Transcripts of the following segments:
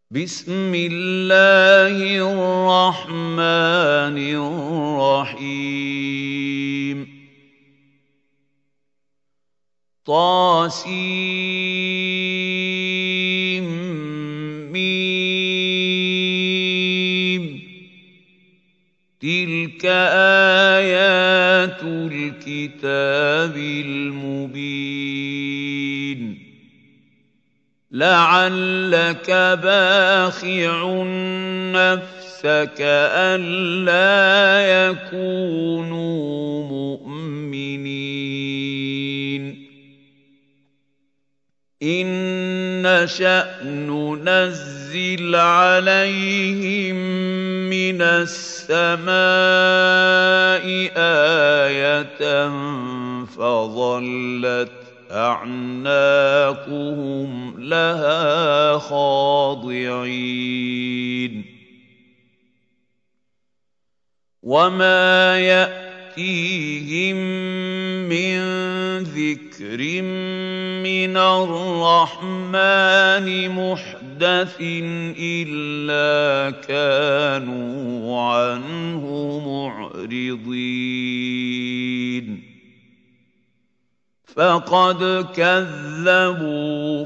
بسم الله الرحمن الرحيم طاسيم تلك آيات الكتاب المبين لعلك باخع نفسك ألا يكونوا مؤمنين إن نشأ ننزل عليهم من السماء آية فظلت أعناقهم لها خاضعين وما يأتيهم من ذكر من الرحمن محدث إلا كانوا عنه معرضين فقد كذبوا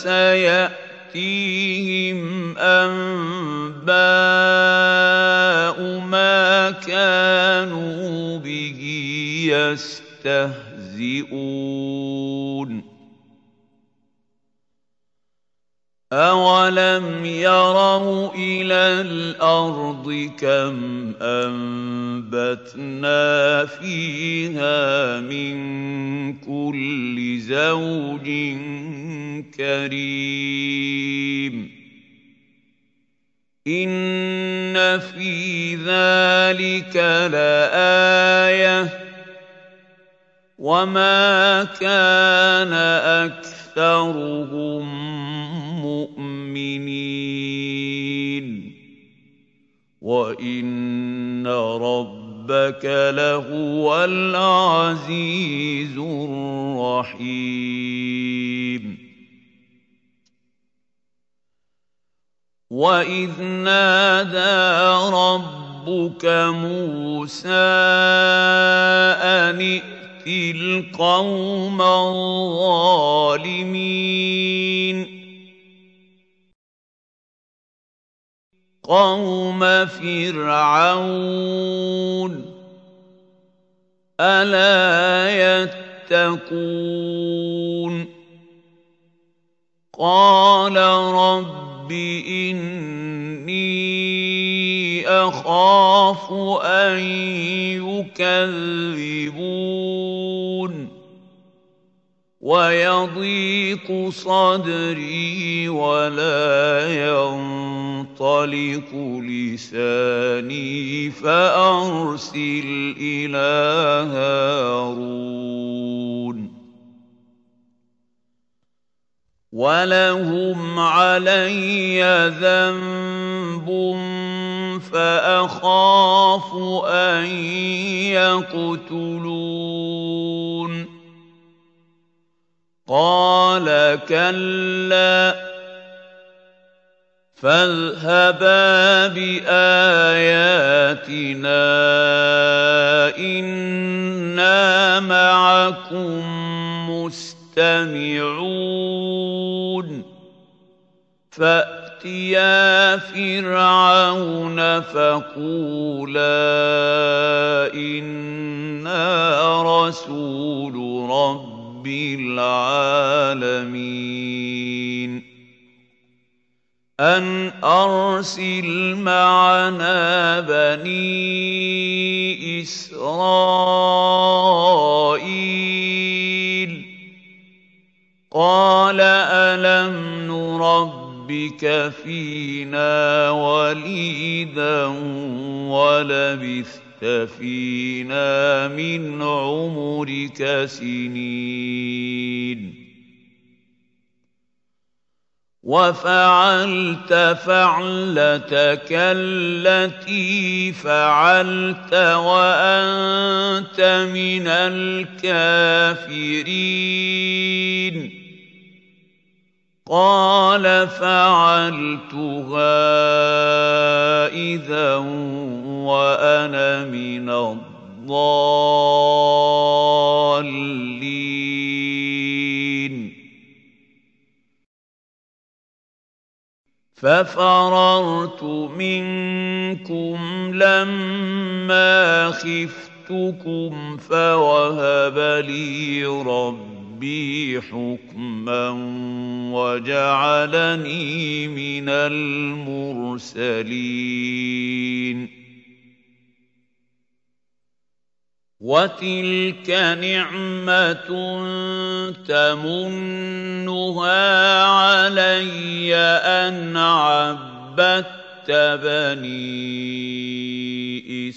فسيأتيهم أنباء ما كانوا به يستهزئون أَوَلَمْ يَرَوْا إِلَى الْأَرْضِ كَمْ أَنبَتْنَا فِيهَا مِن كُلِّ زَوْجٍ كَرِيمٍ إِنَّ فِي ذَلِكَ لَآيَةً وَمَا كَانَ أَكْثَرُهُم مؤمنين وإن ربك لهو العزيز الرحيم وإذ نادى ربك موسى أن ائت القوم الظالمين قوم فرعون ألا يتقون قال رب إني أخاف أن يكذبون ويضيق صدري ولا ينطلق لساني فأرسل إلى هارون ولهم علي ذنب فأخاف أن يقتلون قال كلا فاذهبا بآياتنا إنا معكم مستمعون فأتيا فرعون فقولا إنا رسول رب العالمين أن أرسل معنا بني إسرائيل قال ألم نربك فينا وليدا ولبثت فينا من عمرك سنين وفعلت فعلتك التي فعلت وأنت من الكافرين قَالَ فَعَلْتُهَا إِذًا وَأَنَا مِنَ الضَّالِّينَ فَفَرَرْتُ مِنكُمْ لَمَّا خِفْتُكُمْ فَوَهَبَ لِي رَبِّي حُكْمًا وَجَعَلَنِي مِنَ الْمُرْسَلِينَ وَتِلْكَ نِعْمَةٌ تَمُنُّهَا عَلَيَّ أَنْ عَبَّدتَّ بَنِي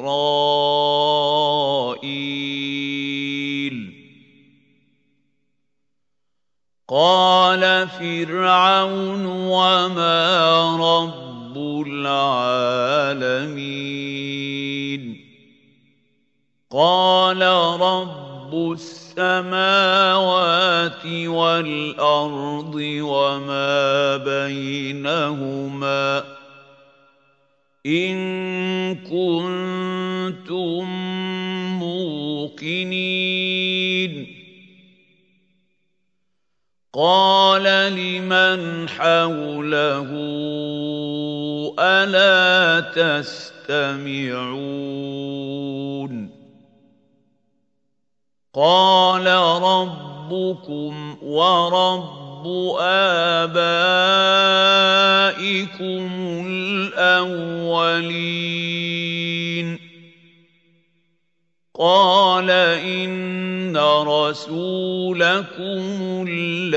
إِسْرَائِيلَ قَالَ فِرْعَوْنُ وَمَا رَبُّ الْعَالَمِينَ قَالَ رَبُّ السَّمَاوَاتِ وَالْأَرْضِ وَمَا بَيْنَهُمَا إِن كُنتُم مُّوقِنِينَ قَالَ لِمَنْ حَوْلَهُ أَلَا تَسْتَمِعُونَ قَالَ رَبُّكُمْ وَرَبُّ آبَائِكُمُ الْأَوَّلِينَ قَالَ إِنَّ رَسُولَكُمُ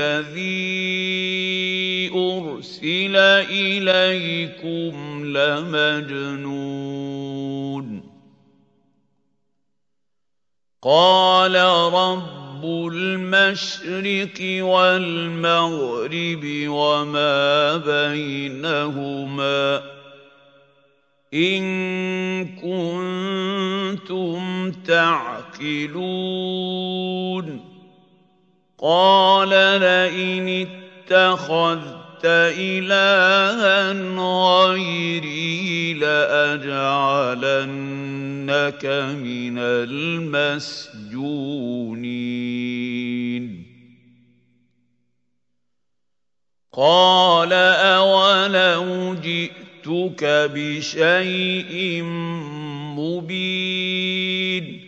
الَّذِي أُرْسِلَ إِلَيْكُمْ لَمَجْنُونٌ قَالَ رَبُّ الْمَشْرِقِ وَالْمَغْرِبِ وَمَا بَيْنَهُمَا إِن كُنتُمْ تَعْقِلُونَ قَالَ لَئِنِ اتَّخَذْتَ إِلَٰهًا غَيْرِي لَأَجْعَلَنَّكَ مِنَ الْمَسْجُونِينَ قَالَ أَوَلَوْ جِئْتُكَ بِشَيْءٍ مُّبِينٍ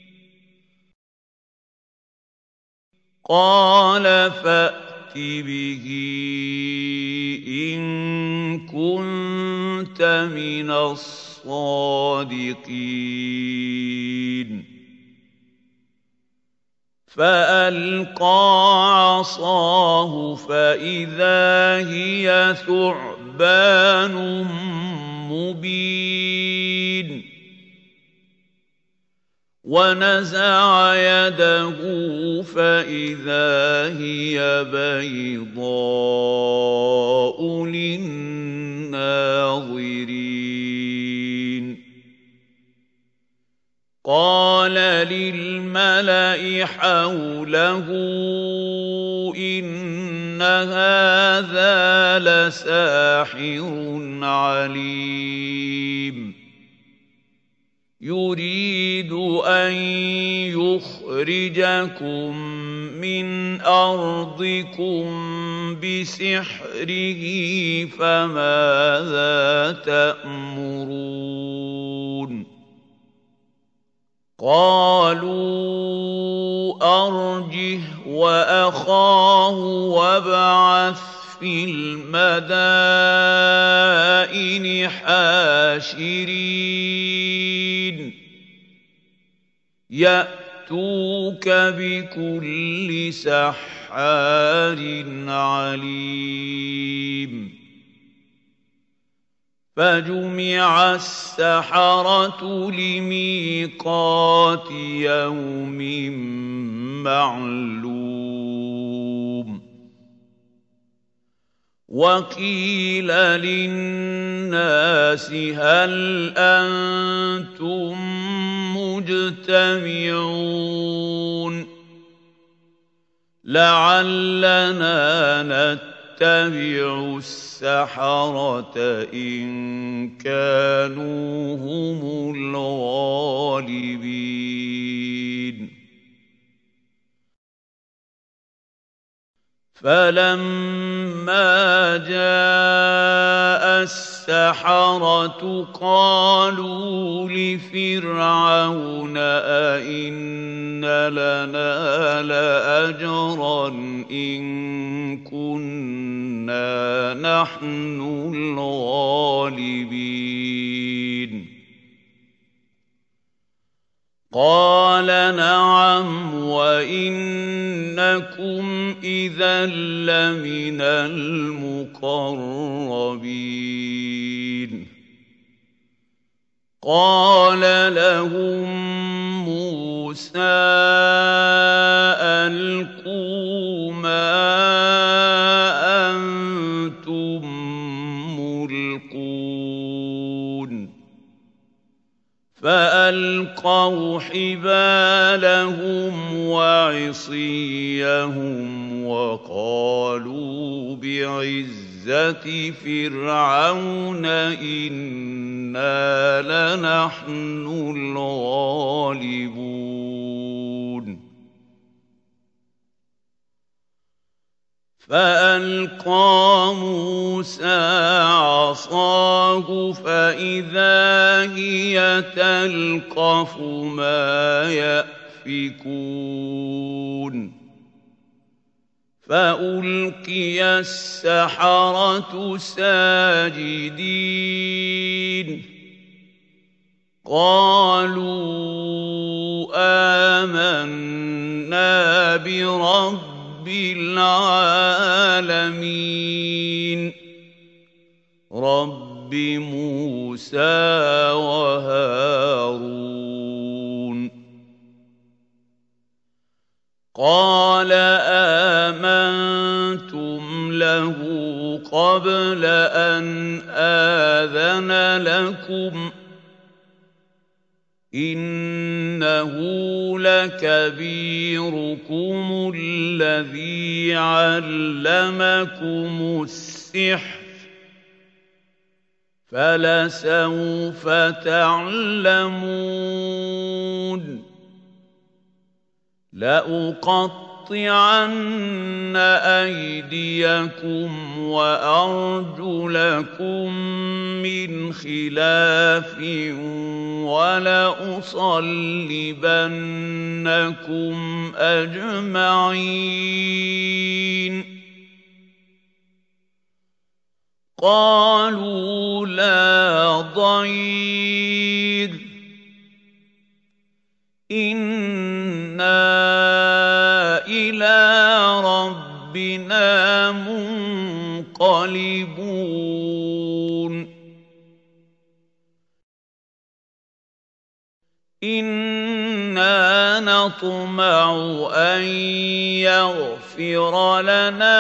قَالَ فَأْتِ بِهِ إِن كُنتَ مِنَ الصَّادِقِينَ فَأَلْقَىٰ عَصَاهُ فَإِذَا هِيَ ثُعْبَانٌ مُّبِينٌ وَنَزَعَ يَدَهُ فَإِذَا هِيَ بَيْضَاءُ لِلنَّاظِرِينَ قَالَ لِلْمَلَإِ حَوْلَهُ إِنَّ هَٰذَا لَسَاحِرٌ عَلِيمٌ يُرِيدُ أَن يُخْرِجَكُم مِّنْ أَرْضِكُم بِسِحْرِهِ فَمَاذَا تَأْمُرُونَ قَالُوا أَرْجِهْ وَأَخَاهُ وَابْعَثْ فِي الْمَدَائِنِ حَاشِرِينَ يَأْتُوكَ بِكُلِّ سَحَّارٍ عَلِيمٍ فَجُمِعَ السَّحَرَةُ لِمِيقَاتِ يَوْمٍ مَّعْلُومٍ وَقِيلَ لِلنَّاسِ هَلْ أَنتُم مُّجْتَمِعُونَ لَعَلَّنَا نتبع السحرة إن كانوا هم الغالبين فلما جاء السحرة قالوا لفرعون أئن لنا لأجرا إن كنا نحن الغالبين قال نعم وإنكم إذا لمن المقربين قال لهم موسى ألقوا ما أنتم ملقون فألقوا حبالهم وعصيهم وقالوا بعزة فرعون إنا لنحن الغالبون فألقى موسى عصاه فإذا هي تلقف ما يأفكون فألقي السحرة ساجدين قالوا آمنا برب العالمين رب موسى وهارون قال آمنتم له قبل أن آذن لكم إنه لكبيركم الذي علمكم السحر فلسوف تعلمون لأقطعن أيديكم وأرجلكم من خلاف ولأصلبنكم أجمعين قالوا لا ضير إنا إلى ربنا منقلبون إنا نطمع أن يغفر لنا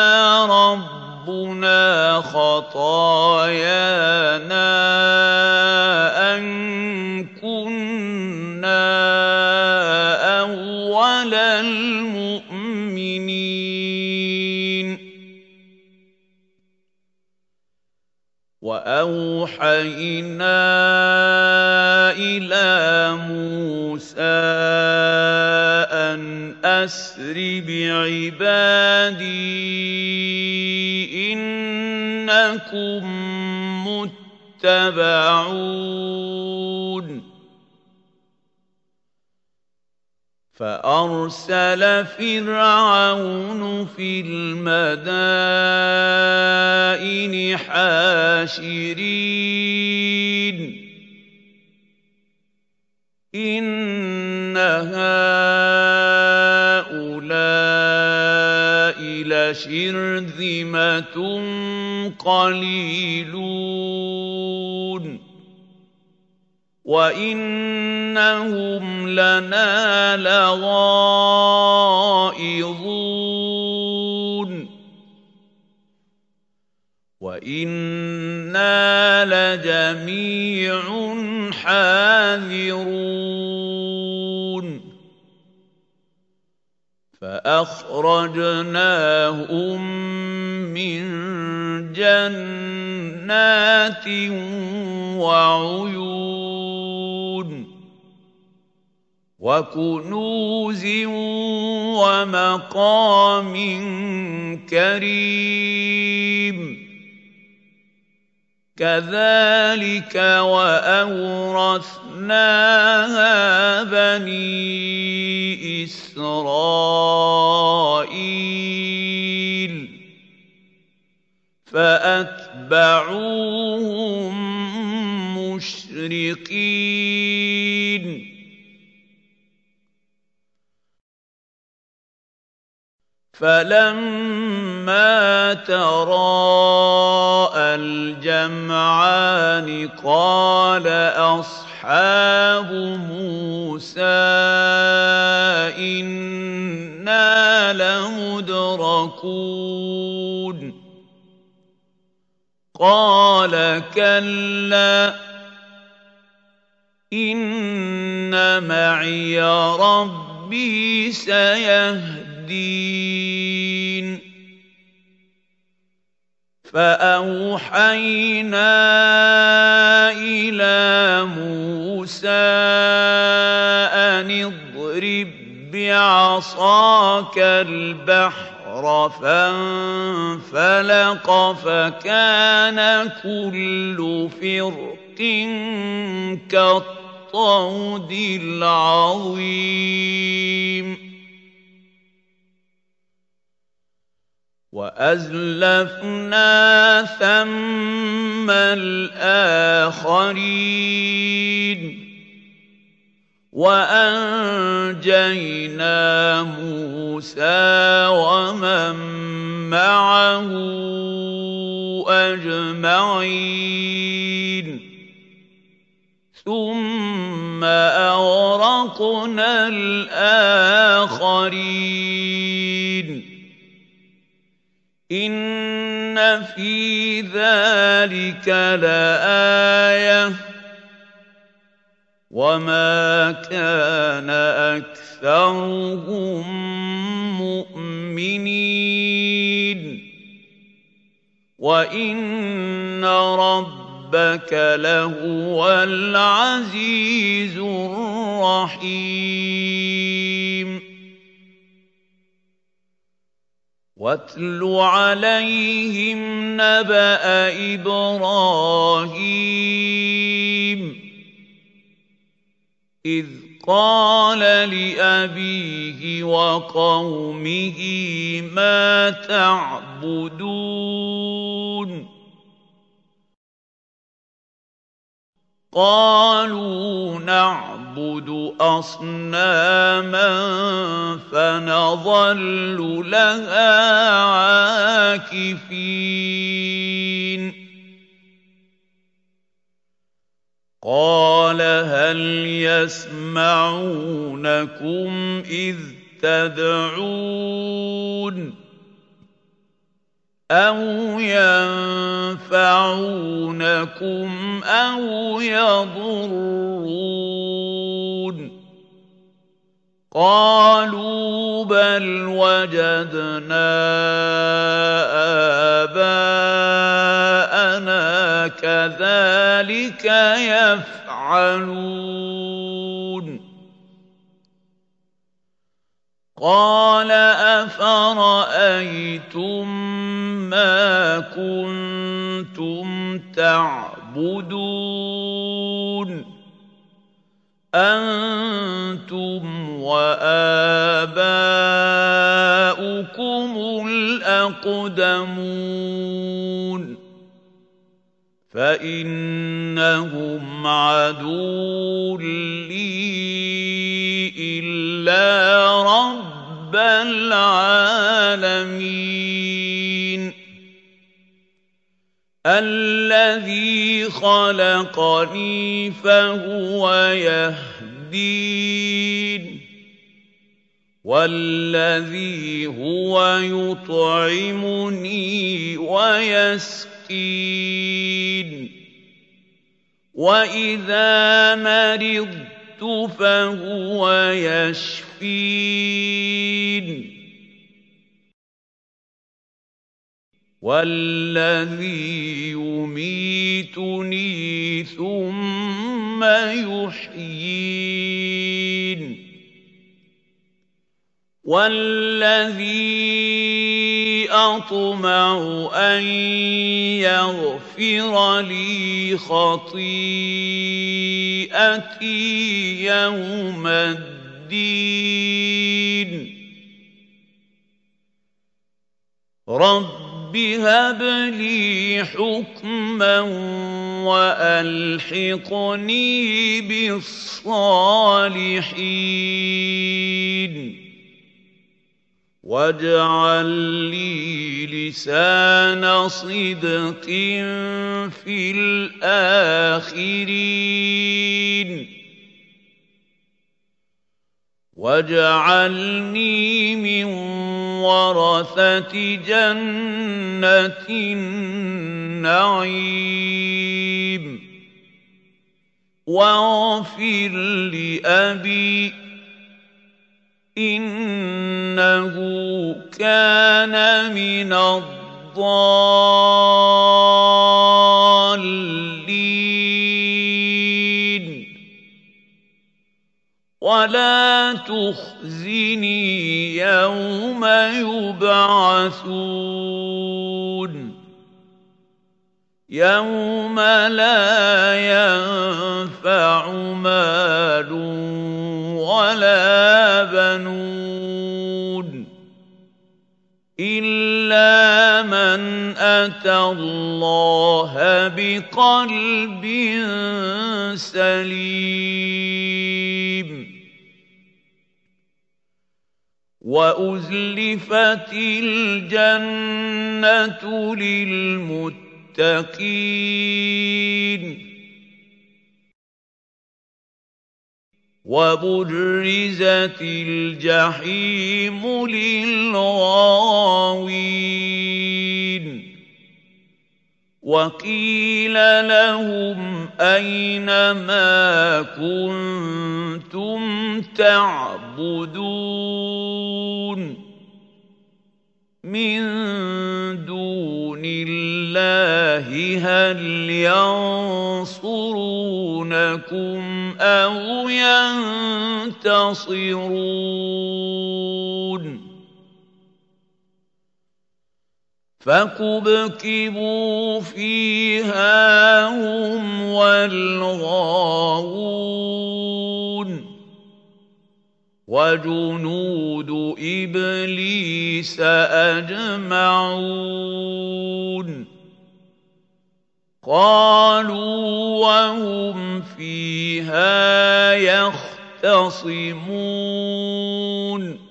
ربنا خطايانا أن كنا أول المؤمنين وأوحينا إلى موسى أن أسر بعبادي إنكم متبعون فأرسل فرعون في المدائن حاشرين إن هؤلاء لشرذمة قليلون وإنهم لنا لغائظون وإنا لجميع حاذرون فأخرجناهم مِّن جَنَّاتٍ وَعُيُونٍ وَكُنُوزٍ وَمَقَامٍ كَرِيمٍ كَذَٰلِكَ وَأَوْرَثْنَاهَا بَنِي إِسْرَائِيلَ فَأَتْبَعُوهُم مُّشْرِقِينَ فَلَمَّا تَرَاءَى الْجَمْعَانِ قَالَ أَصْحَابُ مُوسَىٰ إِنَّا لَمُدْرَكُونَ قَالَ كَلَّا إِنَّ مَعِيَ رَبِّي سَيَهْدِينِ فَأَوْحَيْنَا إِلَىٰ مُوسَىٰ أَنِ اضْرِب بِّعَصَاكَ الْبَحْرَ فَانفَلَقَ فَكَانَ كُلُّ فِرْقٍ كَالطَّوْدِ الْعَظِيمِ وَأَزْلَفْنَا ثَمَّ الْآخَرِينَ وَأَنجَيْنَا مُوسَىٰ وَمَن مَّعَهُ أَجْمَعِينَ ثُمَّ أَغْرَقْنَا الْآخَرِينَ إِنَّ فِي ذَٰلِكَ لَآيَةً وَمَا كَانَ أَكْثَرُهُم مُّؤْمِنِينَ وَإِنَّ رَبَّكَ لَهُوَ الْعَزِيزُ الرَّحِيمُ وَاتْلُ عَلَيْهِمْ نَبَأَ إِبْرَاهِيمَ إِذْ قَالَ لِأَبِيهِ وَقَوْمِهِ مَا تَعْبُدُونَ قَالُوا نَعْبُدُ أَصْنَامًا فَنَظَلُّ لَهَا عَاكِفِينَ قَالَ هَلْ يَسْمَعُونَكُمْ إِذْ تَدْعُونَ أَوْ يَنفَعُونَكُمْ أَوْ يَضُرُّونَ قَالُوا بَلْ وَجَدْنَا آبَاءَنَا كَذَٰلِكَ يَفْعَلُونَ قَالَ أَفَرَأَيْتُم مَّا كُنتُمْ تَعْبُدُونَ أَنتُمْ وَآبَاؤُكُمُ الْأَقْدَمُونَ فَإِنَّهُمْ عَدُوٌّ لِّي إِلَّا رَبَّ الْعَالَمِينَ الَّذِي خَلَقَنِي فَهُوَ يَهْدِينِ وَالَّذِي هُوَ يُطْعِمُنِي وَيَسْقِينِ وَإِذَا مَرِضْتُ فَهُوَ يَشْفِينِ وَالَّذِي يُمِيتُنِي ثُمَّ يُحْيِينِ وَالَّذِي أَطْمَعُ أَن يَغْفِرَ لِي خَطِيئَتِي يَوْمَ الدِّينِ رَبِّ هَبْ لِي حُكْمًا وَأَلْحِقْنِي بِالصَّالِحِينَ وَاجْعَل لِّي لِسَانَ صِدْقٍ فِي الْآخِرِينَ وَاجْعَلْنِي مِن وَرَثَةِ جَنَّةِ النَّعِيمِ وَاغْفِرْ لِأَبِي إِنَّهُ كَانَ مِنَ الضَّالِّينَ وَلَا تُخْزِنِي يَوْمَ يُبْعَثُونَ يَوْمَ لَا يَنفَعُ مَالٌ وَلَا بَنُونَ إِلَّا مَنْ أَتَى اللَّهَ بِقَلْبٍ سَلِيمٍ وَأُزْلِفَتِ الْجَنَّةُ لِلْمُتَّقِينَ وَبُرِّزَتِ الْجَحِيمُ لِلْغَاوِينَ وَقِيلَ لَهُمْ أَيْنَ مَا كُنتُمْ تَعْبُدُونَ مِن دُونِ اللَّهِ هَلْ يَنصُرُونَكُمْ أَوْ يَنتَصِرُونَ فَكُبْكِبُوا فِيهَا هُمْ وَالْغَاوُونَ وَجُنُودُ إِبْلِيسَ أَجْمَعُونَ قَالُوا وَهُمْ فِيهَا يَخْتَصِمُونَ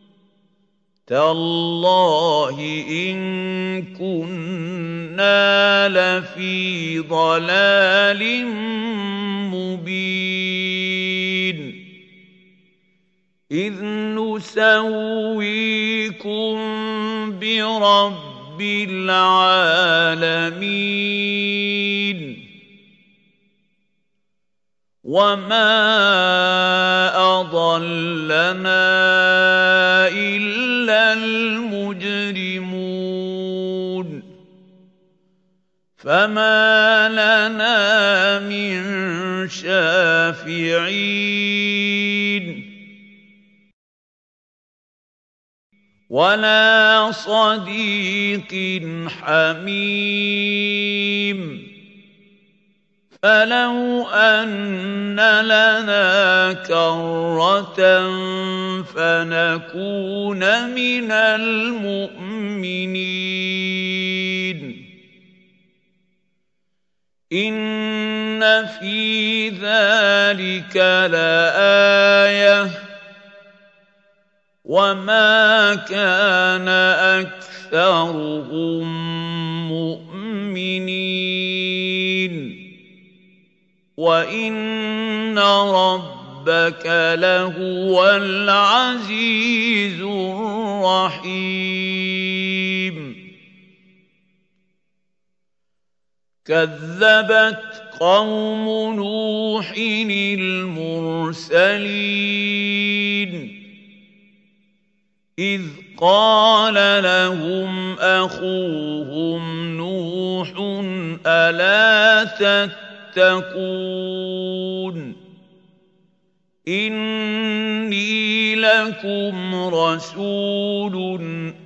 تَاللَّهِ إِن كُنَّا لَفِي ضَلَالٍ مُّبِينٍ إِذْ نُسَوِّيكُم بِرَبِّ الْعَالَمِينَ وَمَا أَضَلَّنَا إِلَّا الْمُجْرِمُونَ فَمَا لَنَا مِن شَافِعِينَ وَلَا صَدِيقٍ حَمِيمٍ فَلَوْ أَنَّ لَنَا كَرَّةً فَنَكُونَ مِنَ الْمُؤْمِنِينَ إِنَّ فِي ذَلِكَ لَآيَةً وَمَا كَانَ أَكْثَرُهُم مُّؤْمِنِينَ وَإِنَّ رَبَّكَ لَهُوَ الْعَزِيزُ الرَّحِيمُ كَذَّبَتْ قَوْمُ نُوحٍ الْمُرْسَلِينَ إِذْ قال لهم أخوهم نوح ألا تتقون إني لكم رسول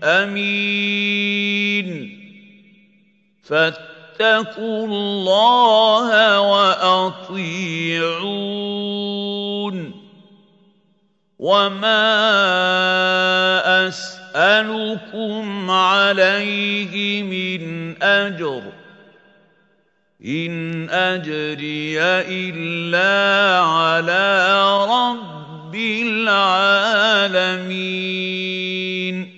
أمين فاتقوا الله وأطيعون وما أسألكم عليه من أجر إن أجري إلا على رب العالمين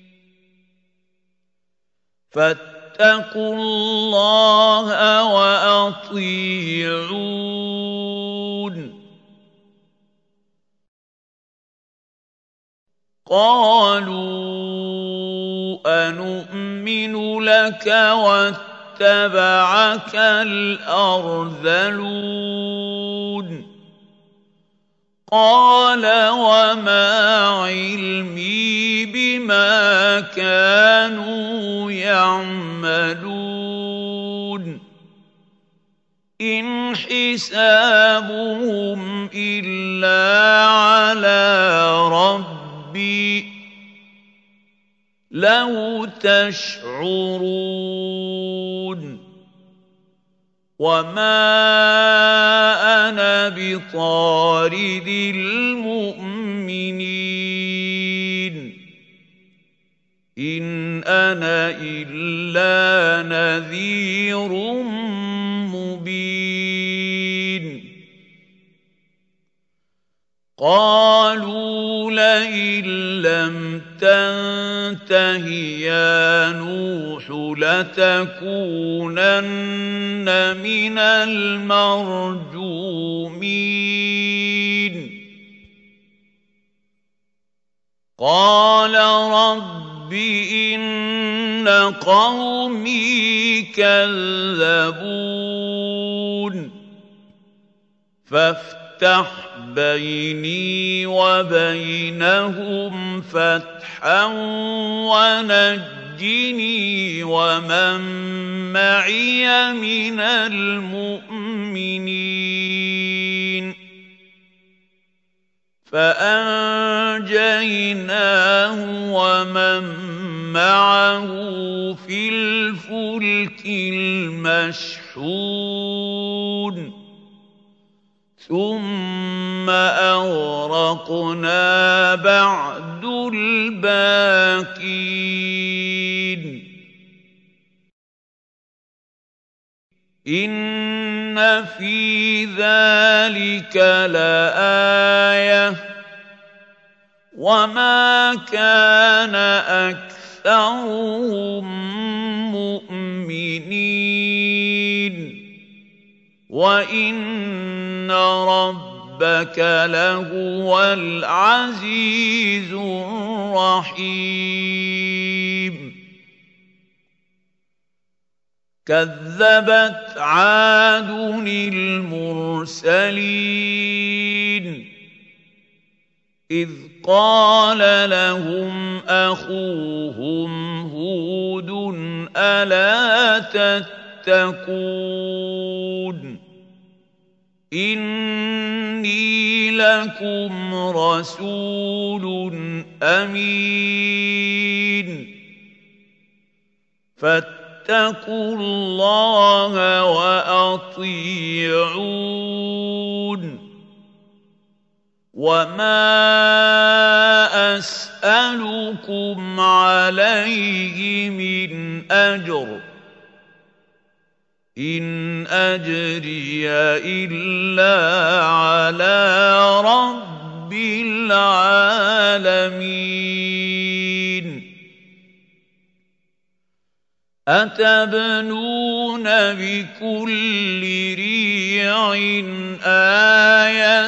فاتقوا الله وأطيعون قالوا أنؤمن لك واتبعك الأرذلون قال وما علمي بما كانوا يعملون إن حسابهم إلا على ربي لو تشعرون وما أنا بطارد المؤمنين إن أنا إلا نذير مبين قالوا لئن لم تنته يا نوح لتكونن من المرجومين قال رب إن قومي كذبون فافتح بيني وبينهم فتحا ونجني ومن معي من المؤمنين فأنجيناه ومن معه في الفلك المشحون ثم أغرقنا بعد الباقين إن في ذلك لآية وما كان أكثرهم مؤمنين وإن ربك لهو العزيز الرحيم كذبت عاد المرسلين إذ قال لهم أخوهم هود ألا تتقون إني لكم رسول أمين فاتقوا الله وأطيعون وما أسألكم عليه من أجر إن أجري إلا على رب العالمين أتبنون بكل ريع آية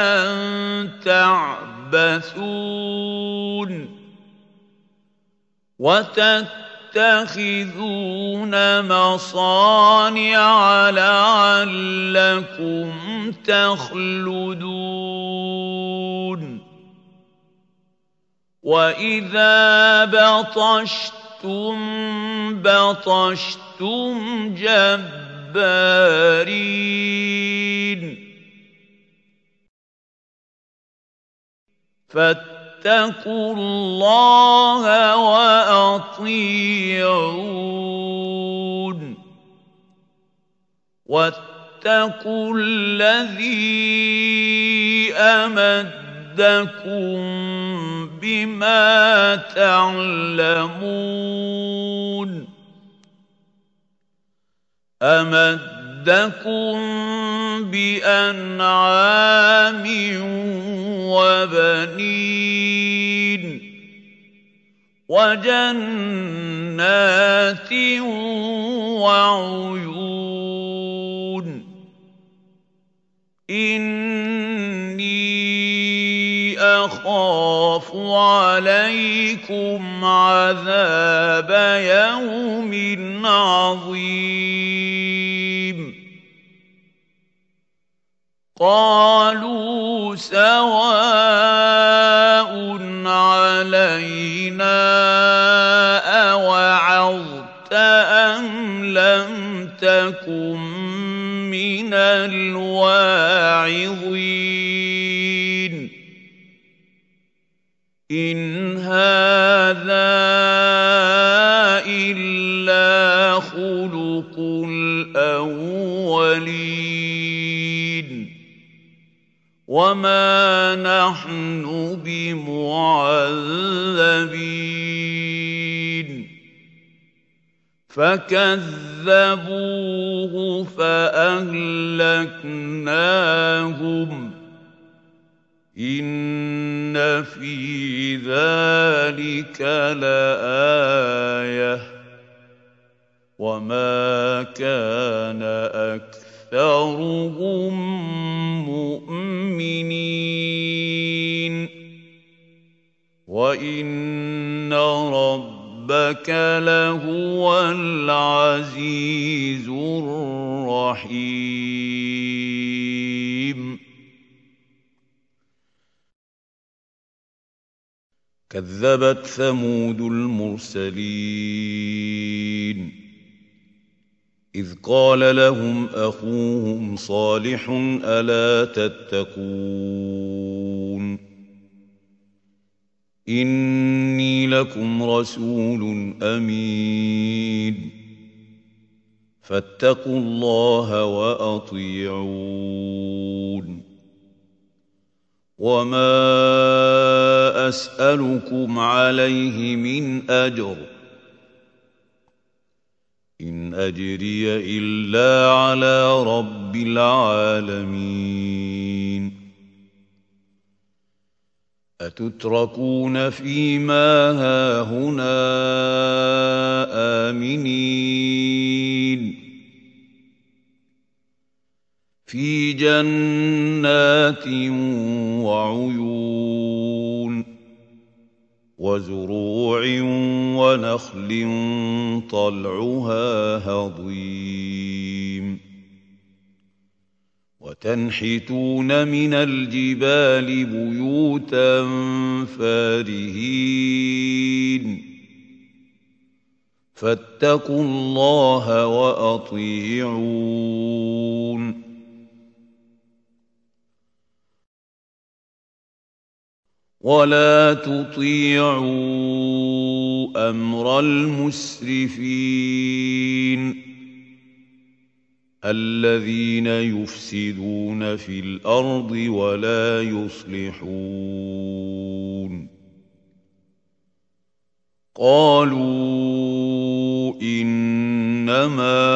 تعبثون وتتخذون مصانع لعلكم تخلدون وَإِذَا بَطَشْتُم بَطَشْتُمْ جَبَّارِينَ فَاتَّقُوا اللَّهَ وَأَطِيعُونِ وَاتَّقُوا الَّذِي أَمَدَّكُم بِمَا تَعْلَمُونَ أَمَدَّكُم بِأَنْعَامٍ وَبَنِينَ وَجَنَّاتٍ وَعُيُونٍ إِنِّي أَخَافُ عَلَيْكُمْ عَذَابَ يَوْمٍ عَظِيمٍ قَالُوا سَوَاءٌ عَلَيْنَا أَوَعَظْتَ أَمْ لَمْ تَكُن مِّنَ الْوَاعِظِينَ إِنْ هَٰذَا إِلَّا خُلُقُ الْأَوَّلِينَ وَمَا نَحْنُ بِمُعَذَّبِينَ فَكَذَّبُوهُ فَأَهْلَكْنَاهُمْ إِنَّ فِي ذَلِكَ لَآيَةً وَمَا كَانَ أَكْثَرُهُم مُّؤْمِنِينَ وَإِنَّ رَبَّكَ لَهُوَ الْعَزِيزُ الرَّحِيمُ كَذَّبَتْ ثَمُودُ الْمُرْسَلِينَ إِذْ قَالَ لَهُمْ أَخُوهُمْ صَالِحٌ أَلَا تَتَّقُونَ إِنِّي لَكُمْ رَسُولٌ أَمِينٌ فَاتَّقُوا اللَّهَ وَأَطِيعُونِ وَمَا أَسْأَلُكُمْ عَلَيْهِ مِنْ أَجْرٍ إِنْ أَجْرِيَ إِلَّا عَلَىٰ رَبِّ الْعَالَمِينَ أَتُتْرَكُونَ فِيمَا هَاهُنَا آمِنِينَ فِي جَنَّاتٍ وَعُيُونٍ وَزُرُوعٍ وَنَخْلٍ طَلْعُهَا هَضِيمٌ وَتَنْحِتُونَ مِنَ الْجِبَالِ بُيُوتًا فَارِهِينَ فَاتَّقُوا اللَّهَ وَأَطِيعُونِ وَلَا تُطِيعُوا أَمْرَ الْمُسْرِفِينَ الَّذِينَ يُفْسِدُونَ فِي الْأَرْضِ وَلَا يُصْلِحُونَ قَالُوا إِنَّمَا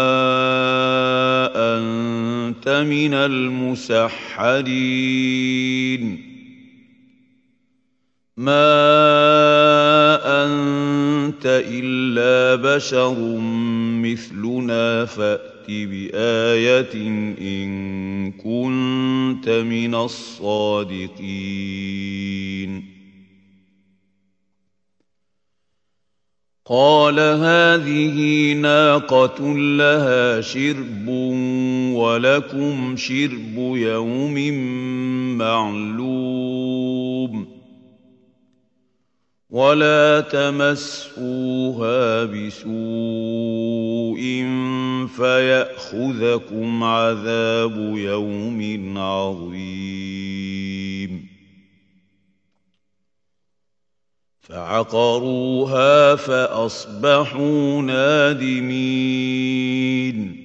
أَنتَ مِنَ الْمُسَحَّرِينَ مَا أَنتَ إِلَّا بَشَرٌ مِّثْلُنَا فَأْتِ بِآيَةٍ إِن كُنتَ مِنَ الصَّادِقِينَ قَالَ هَٰذِهِ نَاقَةٌ لَّهَا شِرْبٌ وَلَكُمْ شِرْبُ يَوْمٍ مَّعْلُومٍ ولا تمسوها بسوء فيأخذكم عذاب يوم عظيم فعقروها فأصبحوا نادمين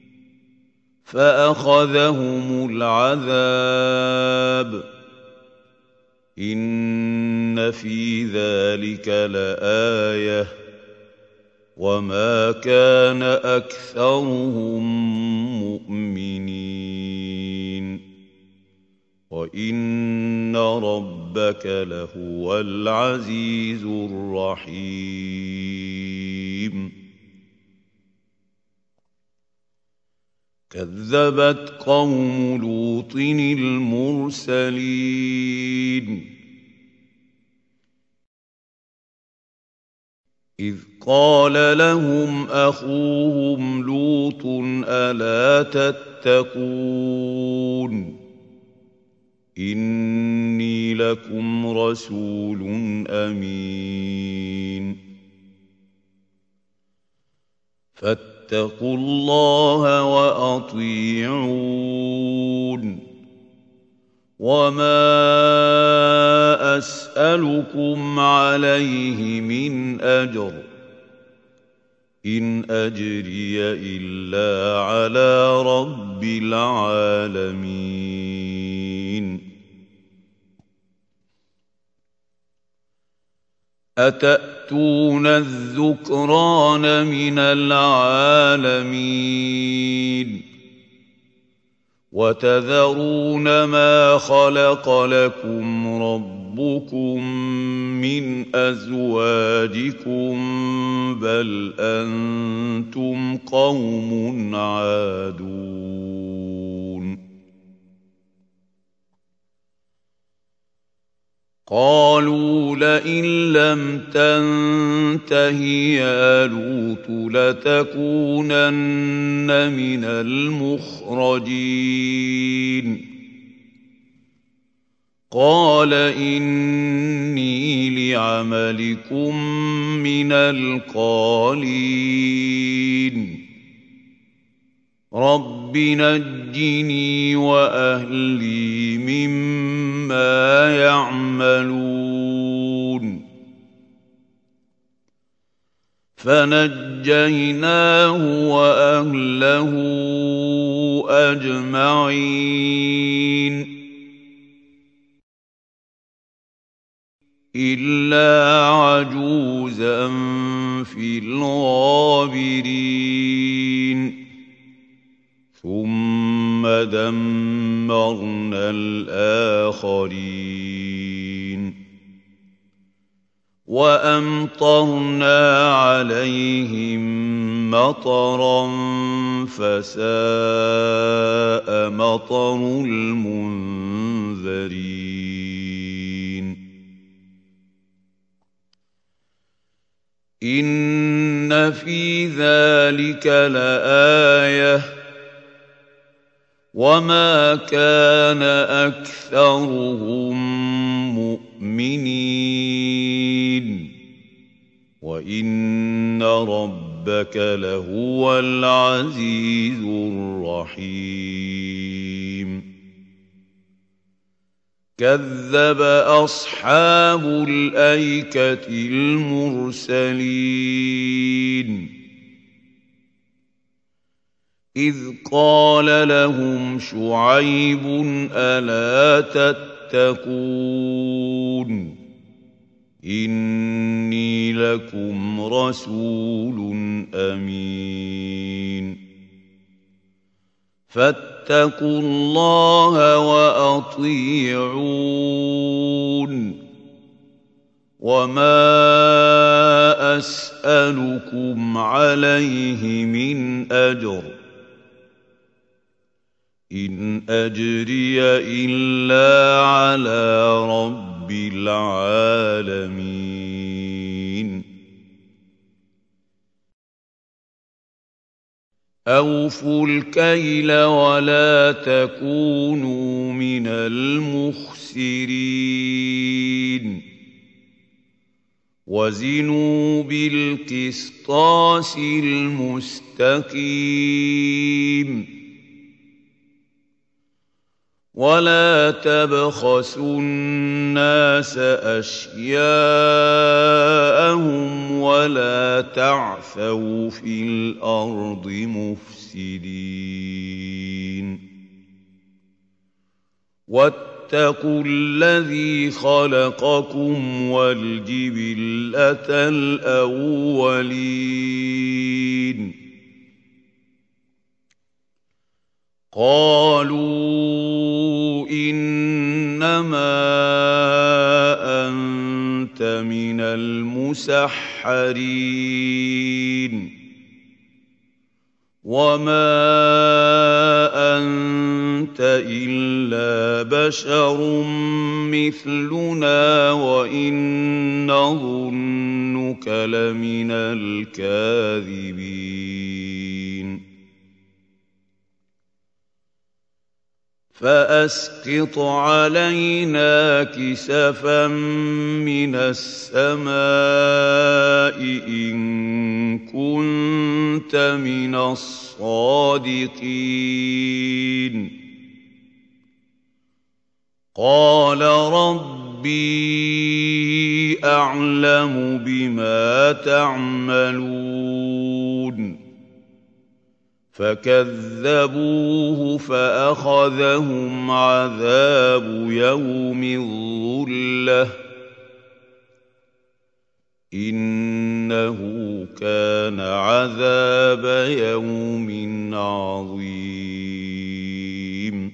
فأخذهم العذاب إن في ذلك لآية وما كان أكثرهم مؤمنين وإن ربك لهو العزيز الرحيم كذبت قوم لوط المرسلين إذ قال لهم أخوهم لوط ألا تتقون إني لكم رسول أمين فاتقوا الله وأطيعون وما أسألكم عليه من أجر إن أجري إلا على رب العالمين أتأتون الذكران من العالمين وتذرون ما خلق لكم ربكم من أزواجكم بل أنتم قوم عادون قالوا لئن لم تنته يا لوط لتكونن من المخرجين قال إني لعملكم من القالين رب نجني وأهلي مما يعملون فنجيناه وأهله أجمعين إلا عجوزا في الغابرين ثم دمرنا الآخرين وأمطرنا عليهم مطرا فساء مطر المنذرين إن في ذلك لآية وما كان أكثرهم مؤمنين وإن ربك لهو العزيز الرحيم كذب أصحاب الأيكة المرسلين إذ قال لهم شعيب ألا تتقون إني لكم رسول أمين فاتقوا الله وأطيعون وما أسألكم عليه من أجر إن أجري إلا على رب العالمين أوفوا الكيل ولا تكونوا من المخسرين وزنوا بالقسطاس المستقيم ولا تبخسوا الناس أشياءهم ولا تعثوا في الأرض مفسدين واتقوا الذي خلقكم والجبلة الأولين قالوا إنما أنت من المسحرين وما أنت إلا بشر مثلنا وإن نظنك لمن الكاذبين فأسقط علينا كسفا من السماء إن كنت من الصادقين قال ربي أعلم بما تعملون فكذبوه فأخذهم عذاب يوم الظلة إنه كان عذاب يوم عظيم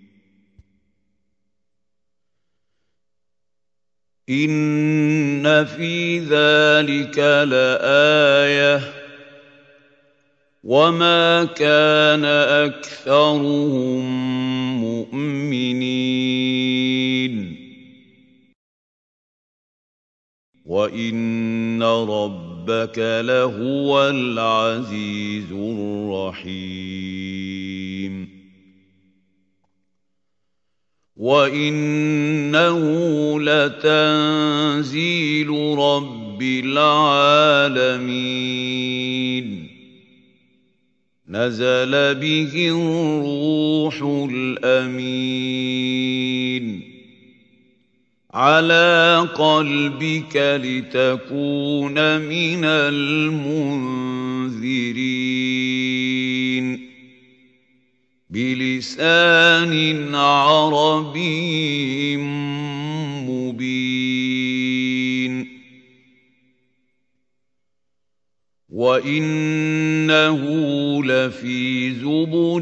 إن في ذلك لآية وما كان أكثرهم مؤمنين وإن ربك لهو العزيز الرحيم وإنه لتنزيل رب العالمين نزل به الروح الأمين على قلبك لتكون من المنذرين بلسان عربي مبين وإنه لفي زبر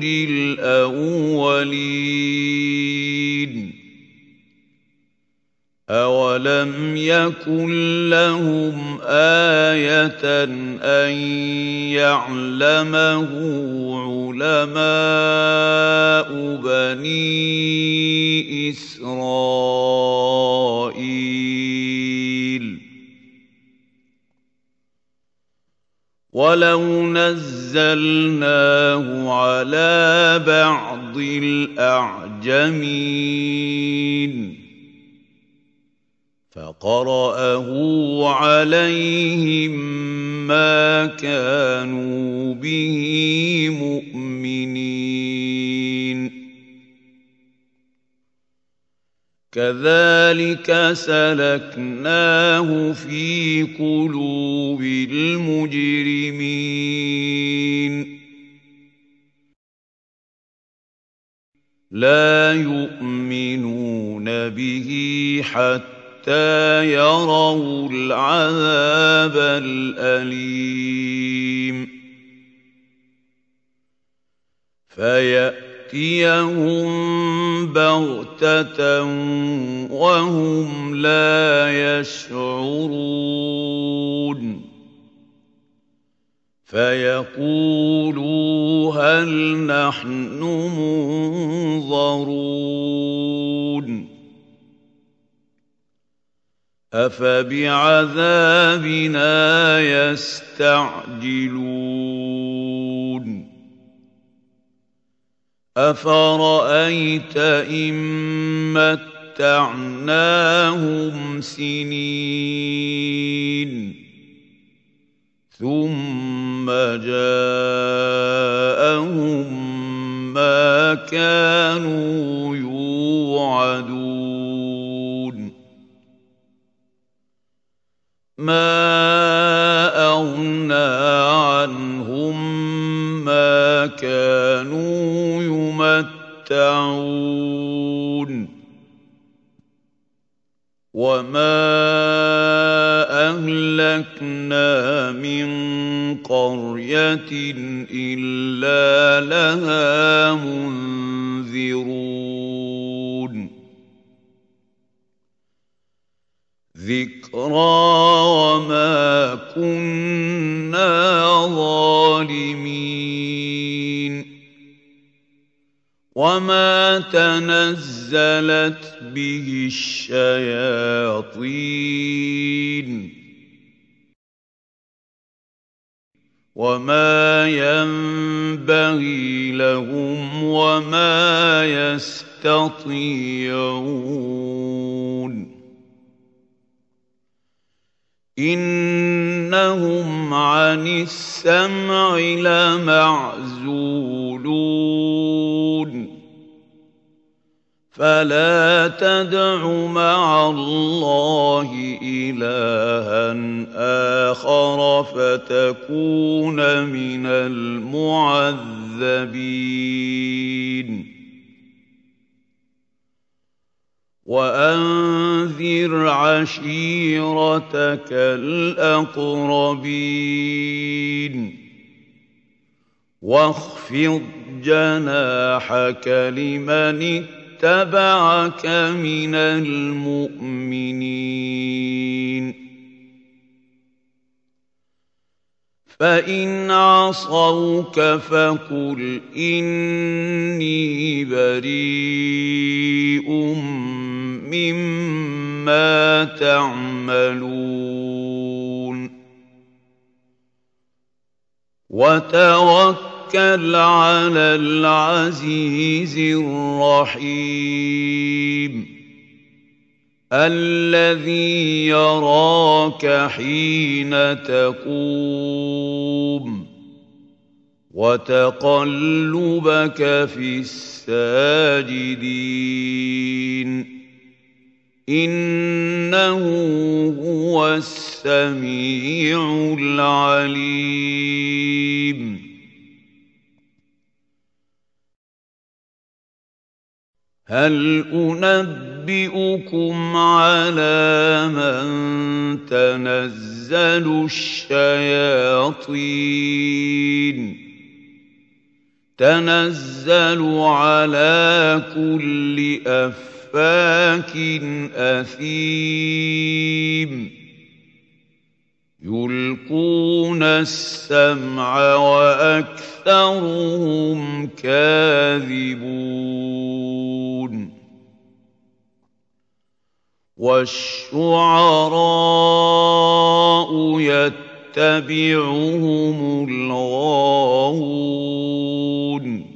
الأولين أولم يكن لهم آية أن يعلمه علماء بني إسرائيل ولو نزلناه على بعض الأعجمين فقرأه عليهم ما كانوا به مؤمنين كذلك سلكناه في قلوب المجرمين لا يؤمنون به حتى يروا العذاب الأليم فيأتيهم بغتة وهم لا يشعرون فيقولوا هل نحن منظرون أفبعذابنا يستعجلون أفرأيت إن متعناهم سنين ثم جاءهم ما كانوا يوعدون ما أغنى عنهم ما كانوا يمتعون وما أهلكنا من قرية إلا لها منذرون ذكرى وما كنا ظالمين وما تنزلت به الشياطين وما ينبغي لهم وما يستطيعون إنهم عن السمع لمعزولون فلا تدع مع الله إلها آخر فتكون من المعذبين وأنذر عشيرتك الأقربين واخفض جناحك لمن اتبعك من المؤمنين فإن عصوك فقل إني بريء مما تعملون وتوكل على العزيز الرحيم الذي يراك حين تقوم وتقلبك في الساجدين إنه هو السميع العليم هل أنبئكم على من تنزل الشياطين تنزل على كل أفاك أثيم يلقون السمع وأكثرهم كاذبون والشعراء يتبعهم الغاوون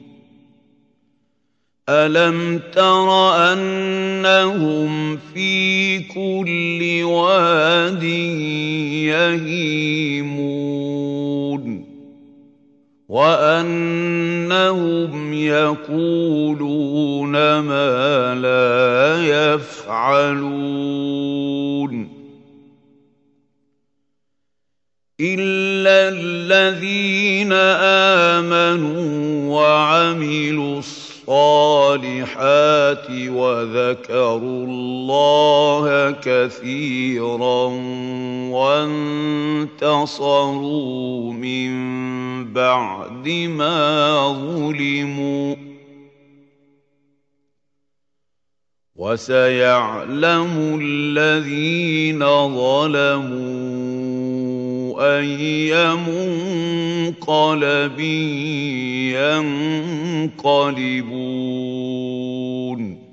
ألم تر أنهم في كل واد يهيمون وأنهم يقولون ما لا يفعلون إلا الذين آمنوا وعملوا الصالحات وذكروا الله كثيرا وانتصروا من بعد ما ظلموا وسيعلم الذين ظلموا أي منقلب ينقلبون